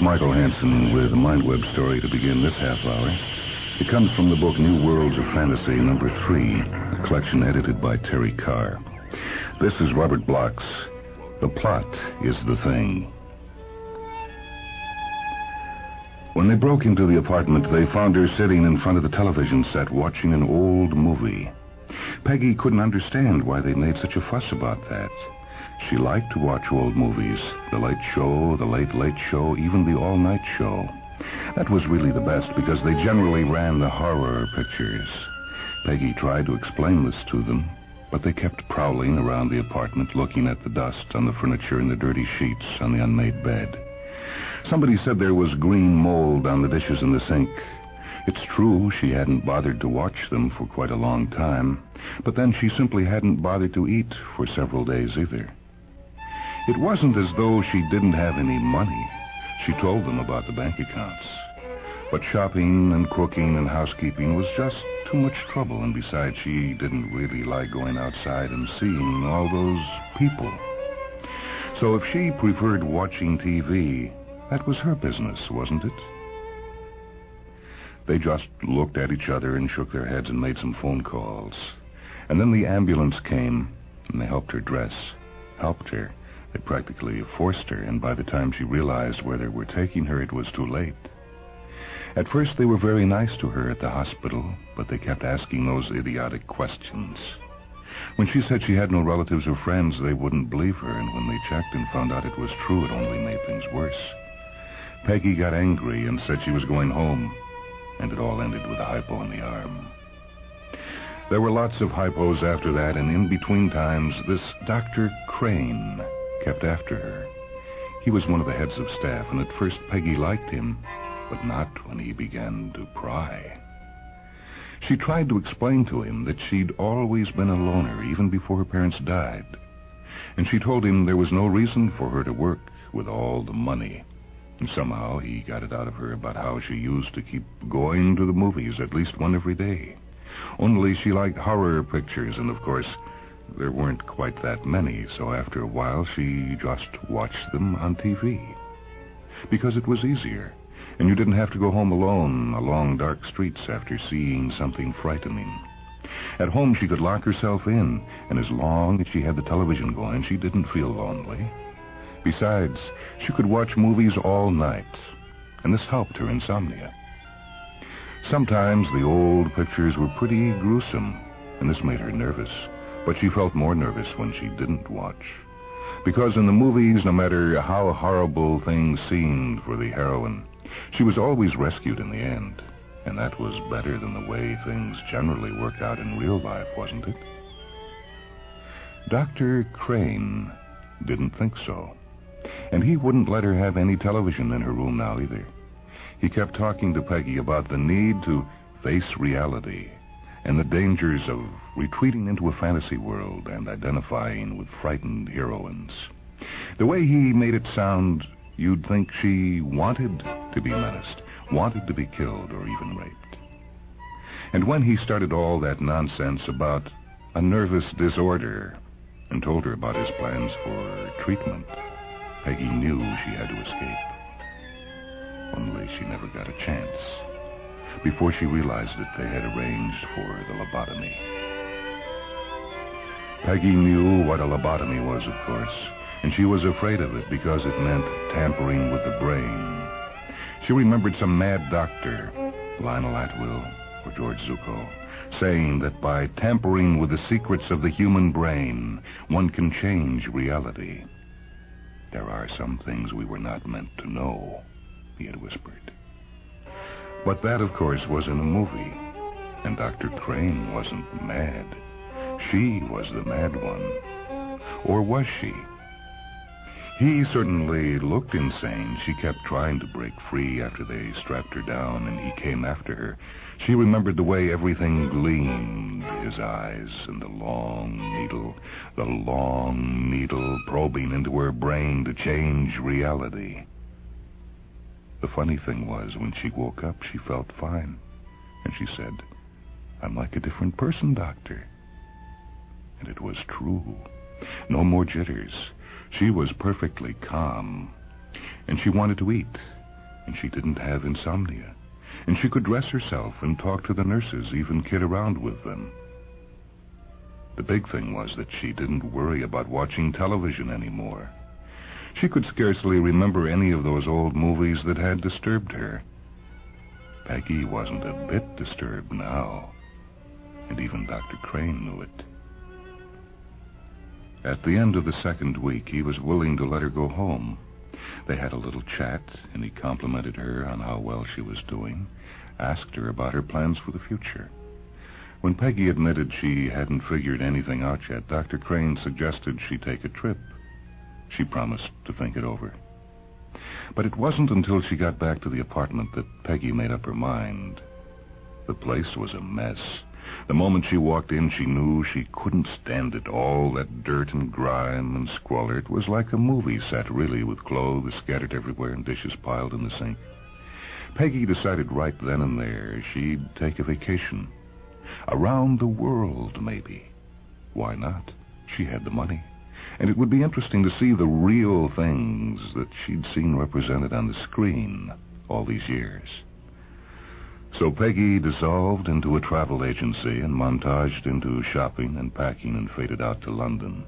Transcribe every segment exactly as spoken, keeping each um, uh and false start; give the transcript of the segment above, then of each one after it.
Michael Hansen with a Mindweb story to begin this half hour. It comes from the book New Worlds of Fantasy, number three, a collection edited by Terry Carr. This is Robert Bloch's The Plot is the Thing. When they broke into the apartment, they found her sitting in front of the television set watching an old movie. Peggy couldn't understand why they made such a fuss about that. She liked to watch old movies, The Late Show, The Late Late Show, even The All Night Show. That was really the best because they generally ran the horror pictures. Peggy tried to explain this to them, but they kept prowling around the apartment looking at the dust on the furniture and the dirty sheets on the unmade bed. Somebody said there was green mold on the dishes in the sink. It's true she hadn't bothered to watch them for quite a long time, but then she simply hadn't bothered to eat for several days either. It wasn't as though she didn't have any money. She told them about the bank accounts. But shopping and cooking and housekeeping was just too much trouble, and besides, she didn't really like going outside and seeing all those people. So if she preferred watching T V, that was her business, wasn't it? They just looked at each other and shook their heads and made some phone calls. And then the ambulance came, and they helped her dress. Helped her. They practically forced her, and by the time she realized where they were taking her, it was too late. At first, they were very nice to her at the hospital, but they kept asking those idiotic questions. When she said she had no relatives or friends, they wouldn't believe her, and when they checked and found out it was true, it only made things worse. Peggy got angry and said she was going home, and it all ended with a hypo in the arm. There were lots of hypos after that, and in between times, this Doctor Crane kept after her. He was one of the heads of staff, and at first Peggy liked him, but not when he began to pry. She tried to explain to him that she'd always been a loner, even before her parents died. And she told him there was no reason for her to work with all the money. And somehow he got it out of her about how she used to keep going to the movies, at least one every day. Only she liked horror pictures, and of course, there weren't quite that many, so after a while she just watched them on T V. Because it was easier, and you didn't have to go home alone along dark streets after seeing something frightening. At home she could lock herself in, and as long as she had the television going, she didn't feel lonely. Besides, she could watch movies all night, and this helped her insomnia. Sometimes the old pictures were pretty gruesome, and this made her nervous. But she felt more nervous when she didn't watch. Because in the movies, no matter how horrible things seemed for the heroine, she was always rescued in the end. And that was better than the way things generally work out in real life, wasn't it? Doctor Crane didn't think so. And he wouldn't let her have any television in her room now either. He kept talking to Peggy about the need to face reality and the dangers of retreating into a fantasy world and identifying with frightened heroines. The way he made it sound, you'd think she wanted to be menaced, wanted to be killed, or even raped. And when he started all that nonsense about a nervous disorder and told her about his plans for treatment, Peggy knew she had to escape. Only she never got a chance. Before she realized it, they had arranged for the lobotomy. Peggy knew what a lobotomy was, of course, and she was afraid of it because it meant tampering with the brain. She remembered some mad doctor, Lionel Atwill or George Zucco, saying that by tampering with the secrets of the human brain, one can change reality. There are some things we were not meant to know, he had whispered. But that, of course, was in a movie, and Doctor Crane wasn't mad. She was the mad one. Or was she? He certainly looked insane. She kept trying to break free after they strapped her down, and he came after her. She remembered the way everything gleamed, his eyes and the long needle, the long needle probing into her brain to change reality. The funny thing was, when she woke up, she felt fine. And she said, "I'm like a different person, Doctor." And it was true. No more jitters. She was perfectly calm. And she wanted to eat. and she didn't have insomnia, and she could dress herself and talk to the nurses, even kid around with them. The big thing was that she didn't worry about watching television anymore. She could scarcely remember any of those old movies that had disturbed her. Peggy wasn't a bit disturbed now, and even Doctor Crane knew it. At the end of the second week, he was willing to let her go home. They had a little chat, and he complimented her on how well she was doing, asked her about her plans for the future. When Peggy admitted she hadn't figured anything out yet, Doctor Crane suggested she take a trip. She promised to think it over. But it wasn't until she got back to the apartment that Peggy made up her mind. The place was a mess. The moment she walked in, she knew she couldn't stand it. All that dirt and grime and squalor. It was like a movie set, really, with clothes scattered everywhere and dishes piled in the sink. Peggy decided right then and there she'd take a vacation. Around the world, maybe. Why not? She had the money. And it would be interesting to see the real things that she'd seen represented on the screen all these years. So Peggy dissolved into a travel agency and montaged into shopping and packing and faded out to London.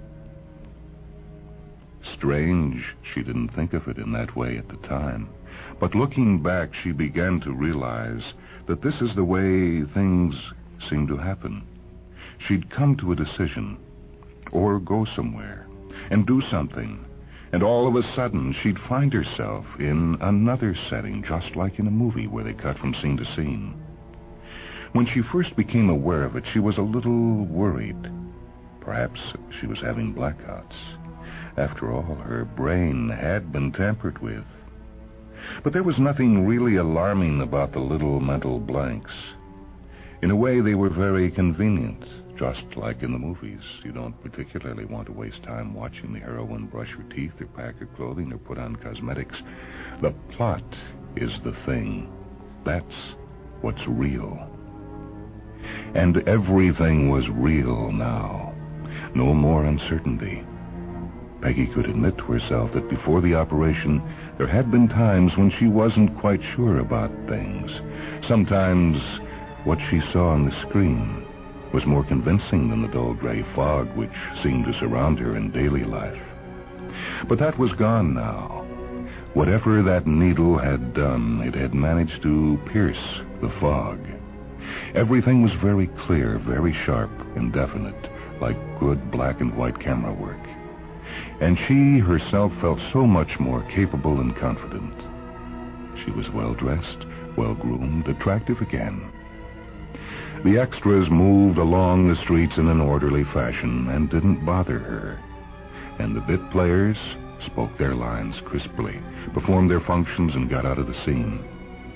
Strange she didn't think of it in that way at the time. But looking back, she began to realize that this is the way things seem to happen. She'd come to a decision, or go somewhere, and do something, and all of a sudden she'd find herself in another setting, just like in a movie where they cut from scene to scene. When she first became aware of it, she was a little worried. Perhaps she was having blackouts. After all, her brain had been tampered with. But there was nothing really alarming about the little mental blanks. In a way, they were very convenient, just like in the movies. You don't particularly want to waste time watching the heroine brush her teeth or pack her clothing or put on cosmetics. The plot is the thing. That's what's real. And everything was real now. No more uncertainty. Peggy could admit to herself that before the operation, there had been times when she wasn't quite sure about things. Sometimes what she saw on the screen was more convincing than the dull gray fog which seemed to surround her in daily life. But that was gone now. Whatever that needle had done, it had managed to pierce the fog. Everything was very clear, very sharp and definite, like good black and white camera work. And she herself felt so much more capable and confident. She was well-dressed, well-groomed, attractive again. The extras moved along the streets in an orderly fashion and didn't bother her. And the bit players spoke their lines crisply, performed their functions, and got out of the scene.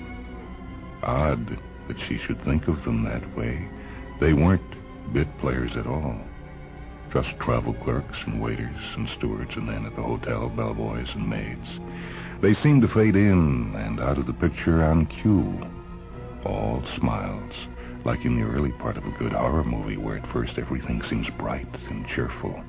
Odd that she should think of them that way. They weren't bit players at all. Just travel clerks and waiters and stewards, and then at the hotel, bellboys and maids. They seemed to fade in and out of the picture on cue. All smiles, like in the early part of a good horror movie where at first everything seems bright and cheerful.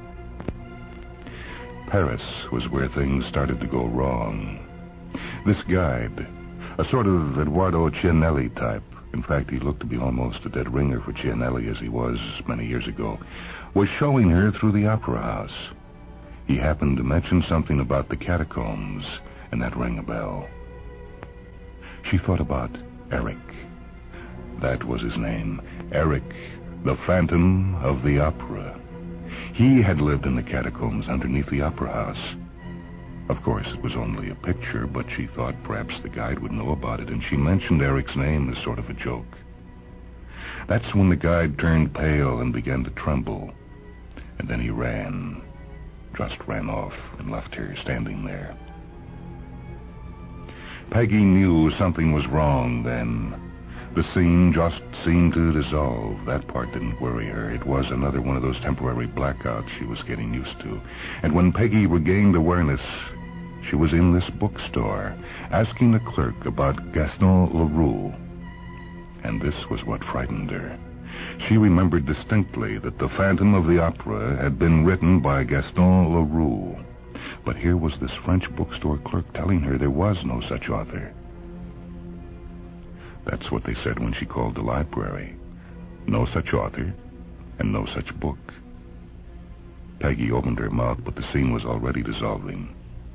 Paris was where things started to go wrong. This guide, a sort of Eduardo Cianelli type, in fact, he looked to be almost a dead ringer for Cianelli as he was many years ago, was showing her through the opera house. He happened to mention something about the catacombs, and that rang a bell. She thought about Eric. That was his name, Eric, the Phantom of the Opera. He had lived in the catacombs underneath the opera house. Of course, it was only a picture, but she thought perhaps the guide would know about it, and she mentioned Eric's name as sort of a joke. That's when the guide turned pale and began to tremble. And then he ran, just ran off and left her standing there. Peggy knew something was wrong then. The scene just seemed to dissolve. That part didn't worry her. It was another one of those temporary blackouts she was getting used to. And when Peggy regained awareness, she was in this bookstore, asking the clerk about Gaston Leroux. And this was what frightened her. She remembered distinctly that The Phantom of the Opera had been written by Gaston Leroux, But here was this French bookstore clerk telling her there was no such author. That's what they said when she called the library. No such author, and no such book. Peggy opened her mouth, but the scene was already dissolving.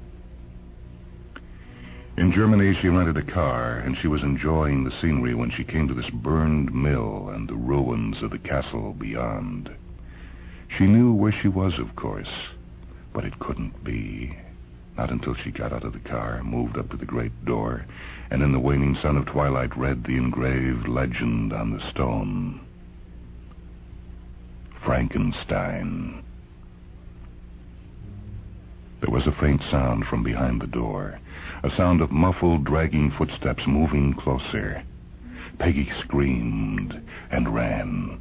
In Germany, she rented a car, and she was enjoying the scenery when she came to this burned mill and the ruins of the castle beyond. She knew where she was, of course, but it couldn't be. Not until she got out of the car, moved up to the great door, and in the waning sun of twilight read the engraved legend on the stone. Frankenstein. There was a faint sound from behind the door, a sound of muffled, dragging footsteps moving closer. Peggy screamed and ran.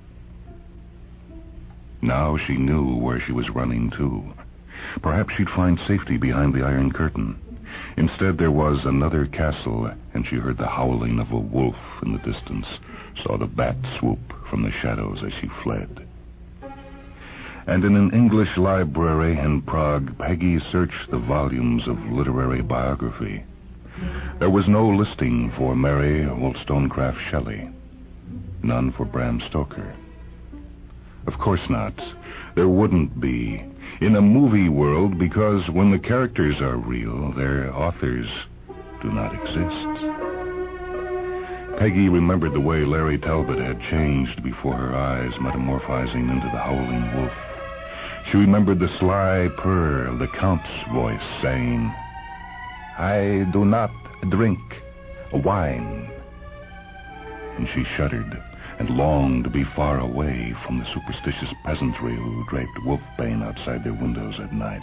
Now she knew where she was running to. Perhaps she'd find safety behind the iron curtain. Instead, there was another castle, and she heard the howling of a wolf in the distance, saw the bat swoop from the shadows as she fled. And in an English library in Prague, Peggy searched the volumes of literary biography. There was no listing for Mary Wollstonecraft Shelley, none for Bram Stoker. Of course not. There wouldn't be. In a movie world, because when the characters are real, their authors do not exist. Peggy remembered the way Larry Talbot had changed before her eyes, metamorphizing into the howling wolf. She remembered the sly purr of the Count's voice saying, "I do not drink wine." And she shuddered and longed to be far away from the superstitious peasantry who draped wolfbane outside their windows at night.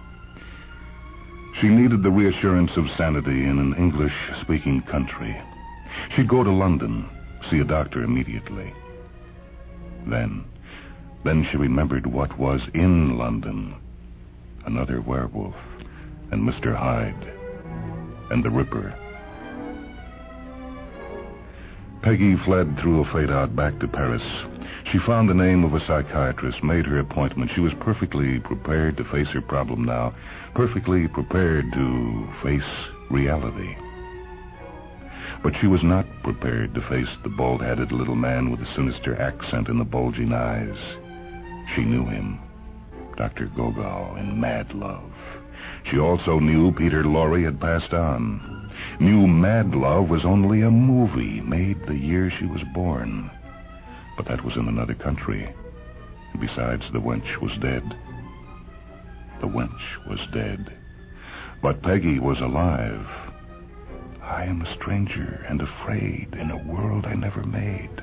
She needed the reassurance of sanity in an English-speaking country. She'd go to London, see a doctor immediately. Then, then she remembered what was in London. Another werewolf, and Mister Hyde, and the Ripper. Peggy fled through a fade-out back to Paris. She found the name of a psychiatrist, made her appointment. She was perfectly prepared to face her problem now, perfectly prepared to face reality. But she was not prepared to face the bald-headed little man with the sinister accent and the bulging eyes. She knew him, Doctor Gogol in Mad Love. She also knew Peter Lorre had passed on. Knew Mad Love was only a movie made the year she was born. But that was in another country. Besides, the wench was dead. The wench was dead. But Peggy was alive. I am a stranger and afraid in a world I never made.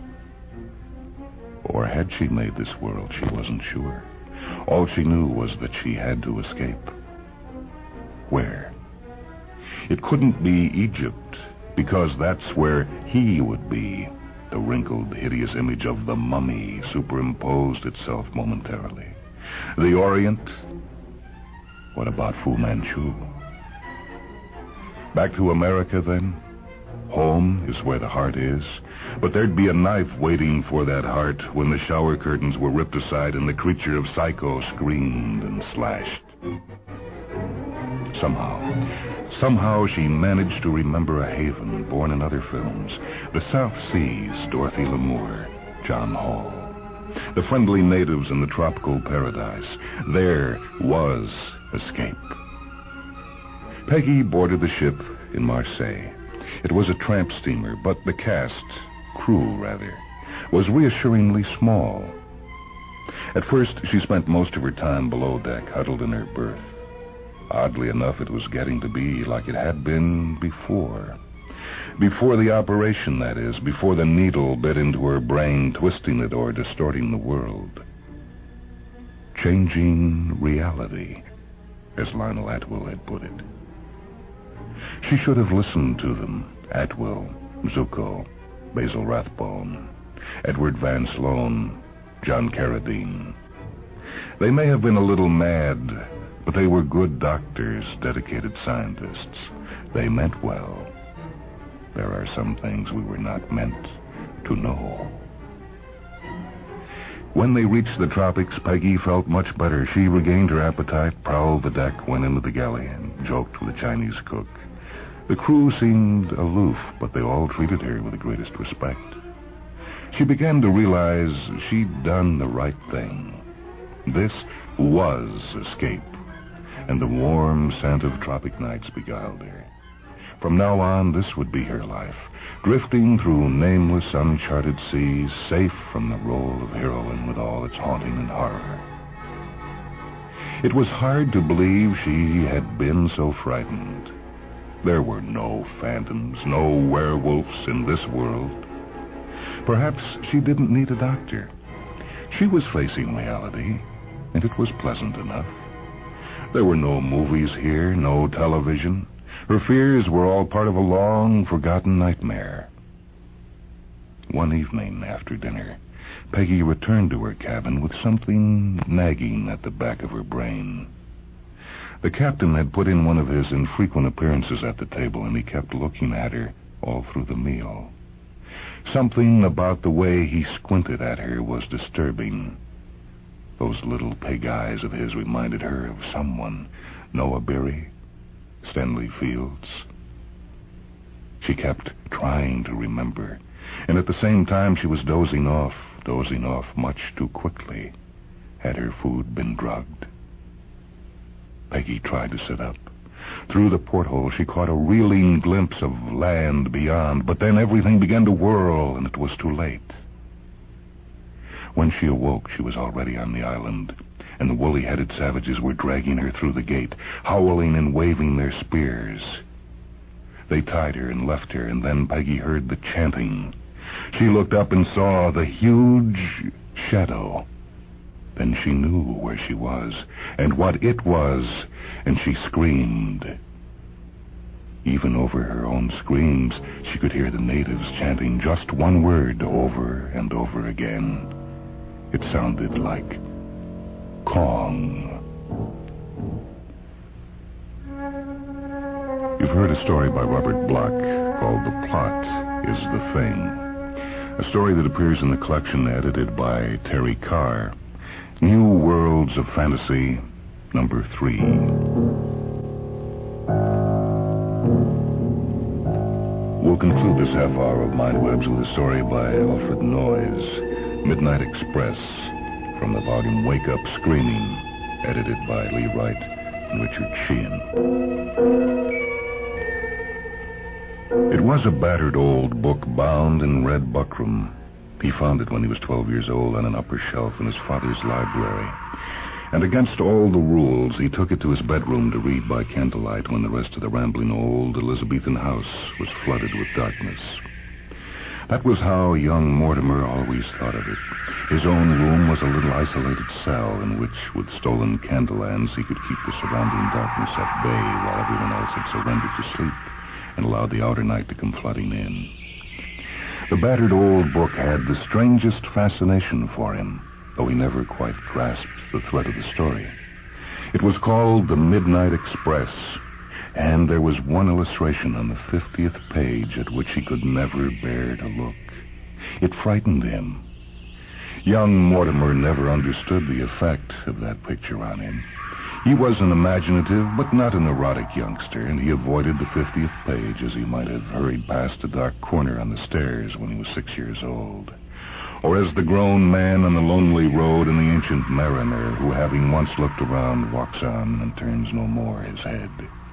Or had she made this world, she wasn't sure. All she knew was that she had to escape. Where? It couldn't be Egypt, because that's where he would be. The wrinkled, hideous image of the mummy superimposed itself momentarily. The Orient? What about Fu Manchu? Back to America, then? Home is where the heart is. But there'd be a knife waiting for that heart when the shower curtains were ripped aside and the creature of Psycho screamed and slashed. Somehow, somehow she managed to remember a haven born in other films. The South Seas, Dorothy Lamour, John Hall. The friendly natives in the tropical paradise. There was escape. Peggy boarded the ship in Marseille. It was a tramp steamer, but the cast, crew rather, was reassuringly small. At first, she spent most of her time below deck, huddled in her berth. Oddly enough, it was getting to be like it had been before. Before the operation, that is, before the needle bit into her brain, twisting it or distorting the world. Changing reality, as Lionel Atwill had put it. She should have listened to them. Atwill, Zuko, Basil Rathbone, Edward Van Sloan, John Carradine. They may have been a little mad, but they were good doctors, dedicated scientists. They meant well. There are some things we were not meant to know. When they reached the tropics, Peggy felt much better. She regained her appetite, prowled the deck, went into the galley, and joked with the Chinese cook. The crew seemed aloof, but they all treated her with the greatest respect. She began to realize she'd done the right thing. This was escape, and the warm scent of tropic nights beguiled her. From now on, this would be her life, drifting through nameless, uncharted seas, safe from the role of heroine with all its haunting and horror. It was hard to believe she had been so frightened. There were no phantoms, no werewolves in this world. Perhaps she didn't need a doctor. She was facing reality, and it was pleasant enough. There were no movies here, no television. Her fears were all part of a long, forgotten nightmare. One evening after dinner, Peggy returned to her cabin with something nagging at the back of her brain. The captain had put in one of his infrequent appearances at the table, and he kept looking at her all through the meal. Something about the way he squinted at her was disturbing. Those little pig eyes of his reminded her of someone. Noah Beery, Stanley Fields. She kept trying to remember, and at the same time she was dozing off, dozing off much too quickly. Had her food been drugged? Peggy tried to sit up. Through the porthole, she caught a reeling glimpse of land beyond, but then everything began to whirl, and it was too late. When she awoke, she was already on the island, and the woolly-headed savages were dragging her through the gate, howling and waving their spears. They tied her and left her, and then Peggy heard the chanting. She looked up and saw the huge shadow. Then she knew where she was, and what it was, and she screamed. Even over her own screams, she could hear the natives chanting just one word over and over again. It sounded like Kong. You've heard a story by Robert Bloch called The Plot is the Thing, a story that appears in the collection edited by Terry Carr, New Worlds of Fantasy, number three. We'll conclude this half hour of Mind Webs with a story by Alfred Noyes, Midnight Express, from the volume Wake Up Screaming, edited by Lee Wright and Richard Sheehan. It was a battered old book bound in red buckram. He found it when he was twelve years old on an upper shelf in his father's library. And against all the rules, he took it to his bedroom to read by candlelight when the rest of the rambling old Elizabethan house was flooded with darkness. That was how young Mortimer always thought of it. His own room was a little isolated cell in which, with stolen candle ends, he could keep the surrounding darkness at bay while everyone else had surrendered to sleep and allowed the outer night to come flooding in. The battered old book had the strangest fascination for him, though he never quite grasped the thread of the story. It was called The Midnight Express, and there was one illustration on the fiftieth page at which he could never bear to look. It frightened him. Young Mortimer never understood the effect of that picture on him. He was an imaginative but not an erotic youngster, and he avoided the fiftieth page as he might have hurried past a dark corner on the stairs when he was six years old. Or as the grown man on the lonely road in The Ancient Mariner, who, having once looked around, walks on and turns no more his head.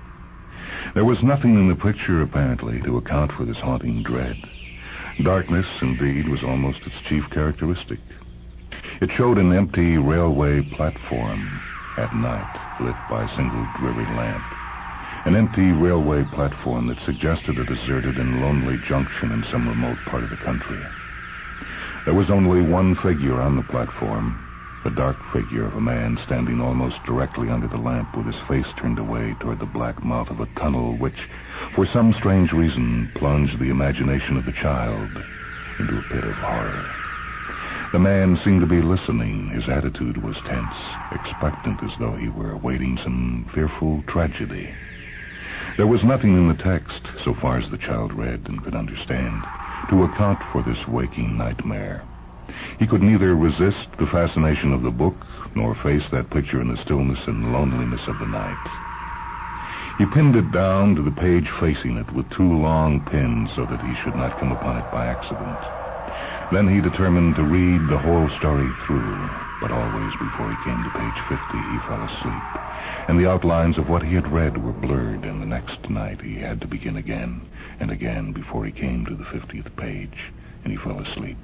There was nothing in the picture, apparently, to account for this haunting dread. Darkness, indeed, was almost its chief characteristic. It showed an empty railway platform at night, lit by a single dreary lamp. An empty railway platform that suggested a deserted and lonely junction in some remote part of the country. There was only one figure on the platform, the dark figure of a man standing almost directly under the lamp with his face turned away toward the black mouth of a tunnel which, for some strange reason, plunged the imagination of the child into a pit of horror. The man seemed to be listening. His attitude was tense, expectant as though he were awaiting some fearful tragedy. There was nothing in the text, so far as the child read and could understand, to account for this waking nightmare. He could neither resist the fascination of the book nor face that picture in the stillness and loneliness of the night. He pinned it down to the page facing it with two long pins so that he should not come upon it by accident. Then he determined to read the whole story through, but always before he came to page fifty he fell asleep, and the outlines of what he had read were blurred, and the next night he had to begin again and again before he came to the fiftieth page, and he fell asleep.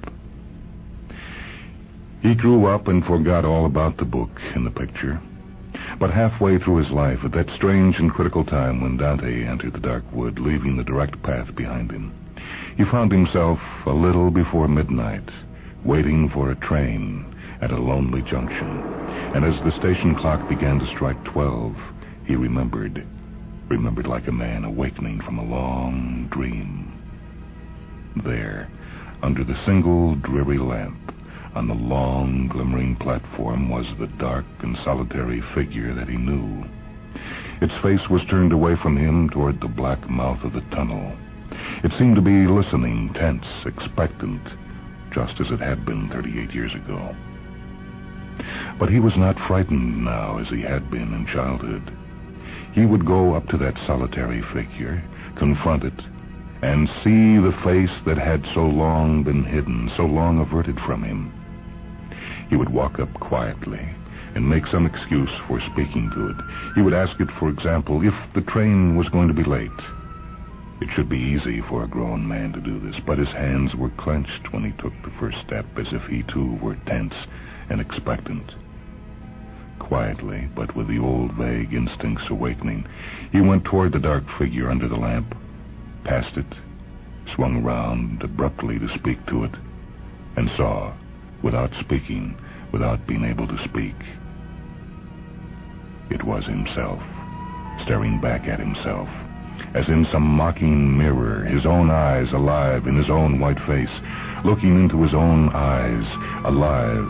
He grew up and forgot all about the book and the picture. But halfway through his life, at that strange and critical time when Dante entered the dark wood, leaving the direct path behind him, he found himself a little before midnight, waiting for a train at a lonely junction. And as the station clock began to strike twelve, he remembered, remembered like a man awakening from a long dream. There, under the single dreary lamp, on the long, glimmering platform was the dark and solitary figure that he knew. Its face was turned away from him toward the black mouth of the tunnel. It seemed to be listening, tense, expectant, just as it had been thirty-eight years ago. But he was not frightened now as he had been in childhood. He would go up to that solitary figure, confront it, and see the face that had so long been hidden, so long averted from him. He would walk up quietly and make some excuse for speaking to it. He would ask it, for example, if the train was going to be late. It should be easy for a grown man to do this, but his hands were clenched when he took the first step, as if he too were tense and expectant. Quietly, but with the old vague instincts awakening, he went toward the dark figure under the lamp, passed it, swung around abruptly to speak to it, and saw, without speaking, without being able to speak, it was himself, staring back at himself, as in some mocking mirror, his own eyes alive in his own white face, looking into his own eyes, alive.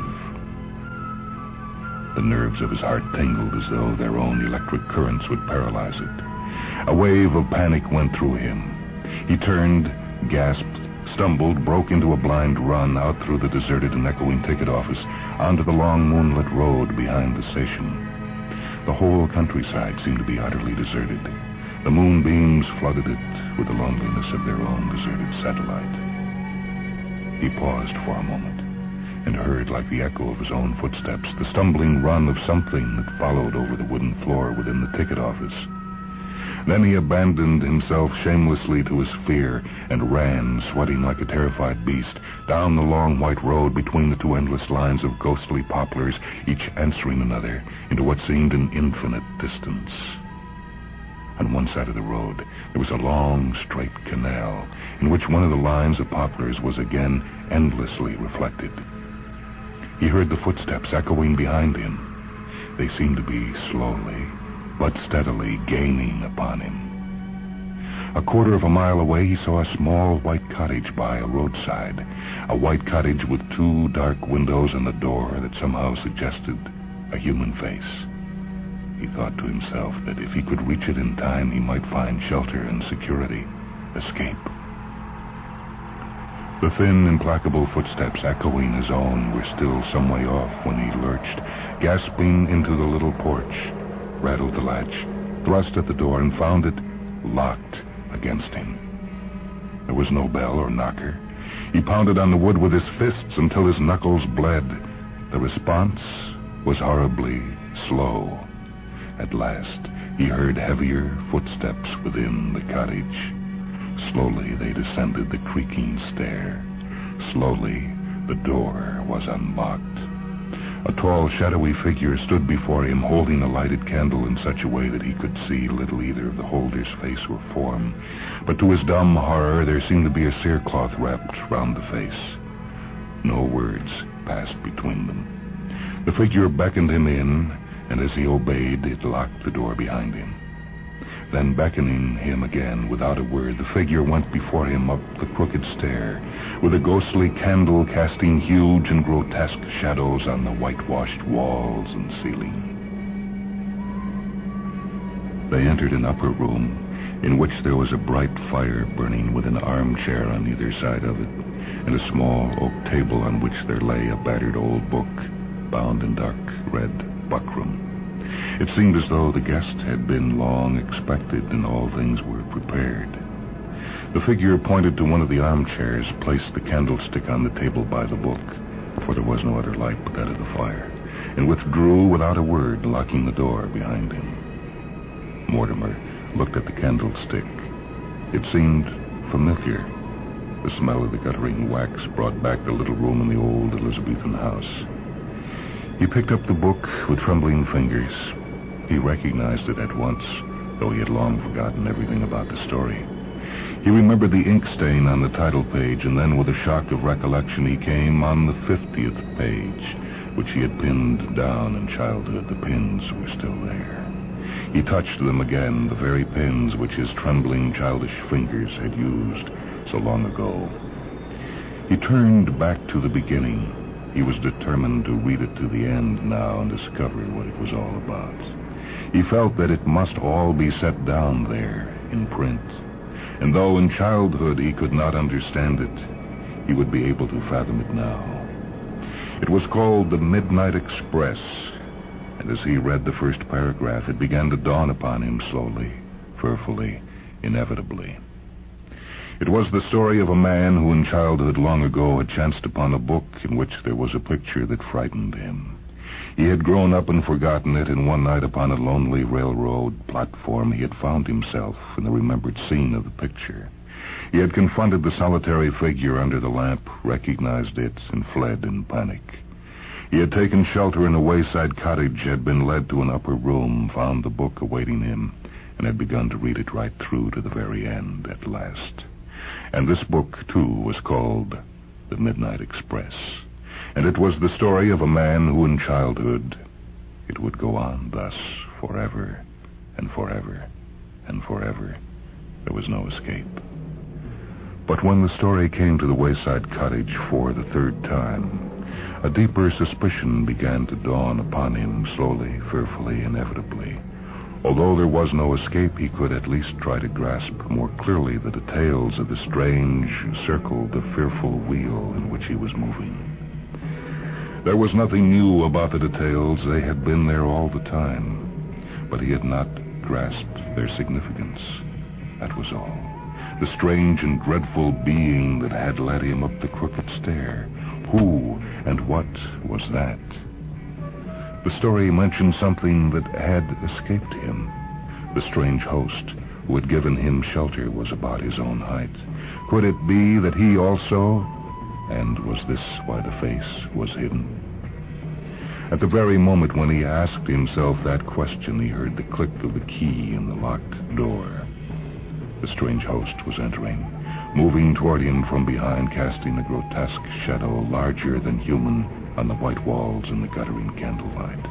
The nerves of his heart tingled as though their own electric currents would paralyze it. A wave of panic went through him. He turned, gasped, stumbled, broke into a blind run out through the deserted and echoing ticket office onto the long moonlit road behind the station. The whole countryside seemed to be utterly deserted. The moonbeams flooded it with the loneliness of their own deserted satellite. He paused for a moment and heard, like the echo of his own footsteps, the stumbling run of something that followed over the wooden floor within the ticket office. Then he abandoned himself shamelessly to his fear and ran, sweating like a terrified beast, down the long white road between the two endless lines of ghostly poplars, each answering another, into what seemed an infinite distance. On one side of the road, there was a long, straight canal, in which one of the lines of poplars was again endlessly reflected. He heard the footsteps echoing behind him. They seemed to be slowly, but steadily gaining upon him. A quarter of a mile away, he saw a small white cottage by a roadside, a white cottage with two dark windows and a door that somehow suggested a human face. He thought to himself that if he could reach it in time, he might find shelter and security, escape. The thin, implacable footsteps echoing his own were still some way off when he lurched, gasping into the little porch, rattled the latch, thrust at the door, and found it locked against him. There was no bell or knocker. He pounded on the wood with his fists until his knuckles bled. The response was horribly slow. At last, he heard heavier footsteps within the cottage. Slowly, they descended the creaking stair. Slowly, the door was unlocked. A tall, shadowy figure stood before him, holding a lighted candle in such a way that he could see little either of the holder's face or form. But to his dumb horror, there seemed to be a cerecloth wrapped round the face. No words passed between them. The figure beckoned him in, and as he obeyed, it locked the door behind him. Then, beckoning him again without a word, the figure went before him up the crooked stair, with a ghostly candle casting huge and grotesque shadows on the whitewashed walls and ceiling. They entered an upper room, in which there was a bright fire burning with an armchair on either side of it. and a small oak table on which there lay a battered old book, bound in dark red buckram. It seemed as though the guest had been long expected and all things were prepared. The figure pointed to one of the armchairs, placed the candlestick on the table by the book, for there was no other light but that of the fire, and withdrew without a word, locking the door behind him. Mortimer looked at the candlestick. It seemed familiar. The smell of the guttering wax brought back the little room in the old Elizabethan house. He picked up the book with trembling fingers. He recognized it at once, though he had long forgotten everything about the story. He remembered the ink stain on the title page, and then with a shock of recollection he came on the fiftieth page, which he had pinned down in childhood. The pins were still there. He touched them again, the very pins which his trembling childish fingers had used so long ago. He turned back to the beginning. He was determined to read it to the end now and discover what it was all about. He felt that it must all be set down there in print. And though in childhood he could not understand it, he would be able to fathom it now. It was called The Midnight Express, and as he read the first paragraph, it began to dawn upon him slowly, fearfully, inevitably. It was the story of a man who in childhood long ago had chanced upon a book in which there was a picture that frightened him. He had grown up and forgotten it, and one night upon a lonely railroad platform he had found himself in the remembered scene of the picture. He had confronted the solitary figure under the lamp, recognized it, and fled in panic. He had taken shelter in a wayside cottage, had been led to an upper room, found the book awaiting him, and had begun to read it right through to the very end at last. And this book, too, was called The Midnight Express. And it was the story of a man who in childhood, it would go on thus forever and forever and forever. There was no escape. But when the story came to the wayside cottage for the third time, a deeper suspicion began to dawn upon him slowly, fearfully, inevitably. Although there was no escape, he could at least try to grasp more clearly the details of the strange circle, the fearful wheel in which he was moving. There was nothing new about the details. They had been there all the time, but he had not grasped their significance. That was all. The strange and dreadful being that had led him up the crooked stair. Who and what was that? The story mentioned something that had escaped him. The strange host who had given him shelter was about his own height. Could it be that he also... And was this why the face was hidden? At the very moment when he asked himself that question, he heard the click of the key in the locked door. The strange host was entering, moving toward him from behind, casting a grotesque shadow larger than human on the white walls in the guttering candlelight.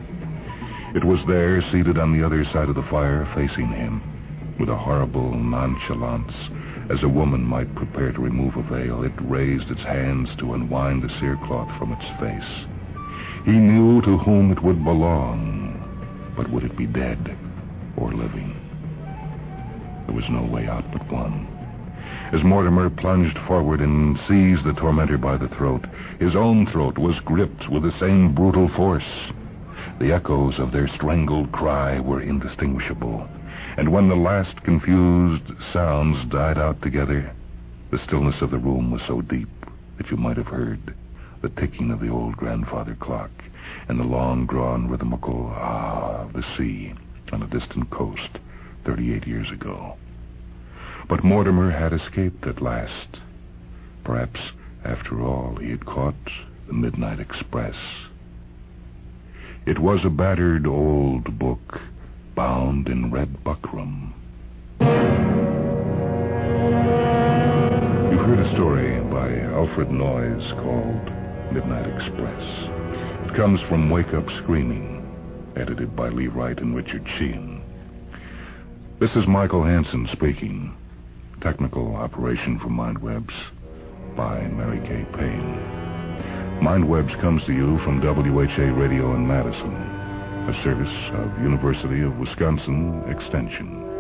It was there, seated on the other side of the fire, facing him, with a horrible nonchalance, as a woman might prepare to remove a veil. It raised its hands to unwind the cerecloth from its face. He knew to whom it would belong, but would it be dead or living? There was no way out but one. As Mortimer plunged forward and seized the tormentor by the throat, his own throat was gripped with the same brutal force. The echoes of their strangled cry were indistinguishable, and when the last confused sounds died out together, the stillness of the room was so deep that you might have heard the ticking of the old grandfather clock and the long-drawn rhythmical ah of the sea on a distant coast thirty-eight years ago. But Mortimer had escaped at last. Perhaps, after all, he had caught the Midnight Express. It was a battered old book, bound in red buckram. You've heard a story by Alfred Noyes called Midnight Express. It comes from Wake Up Screaming, edited by Lee Wright and Richard Sheehan. This is Michael Hansen speaking. Technical operation for MindWebs by Mary Kay Payne. MindWebs comes to you from W H A Radio in Madison, a service of University of Wisconsin Extension.